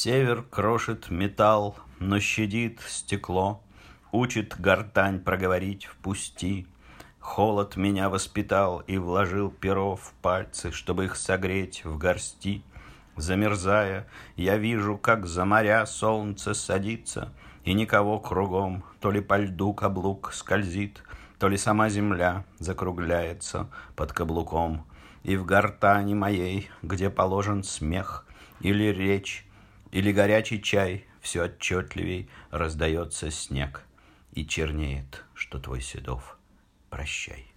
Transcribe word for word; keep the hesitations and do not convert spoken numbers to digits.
Север крошит металл, но щадит стекло, учит гортань проговорить «впусти». Холод меня воспитал и вложил перо в пальцы, чтобы их согреть в горсти. Замерзая, я вижу, как за моря солнце садится, и никого кругом, то ли по льду каблук скользит, то ли сама земля закругляется под каблуком. И в гортани моей, где положен смех или речь, или горячий чай, все отчетливей раздается снег, и чернеет, что твой Седов. Прощай.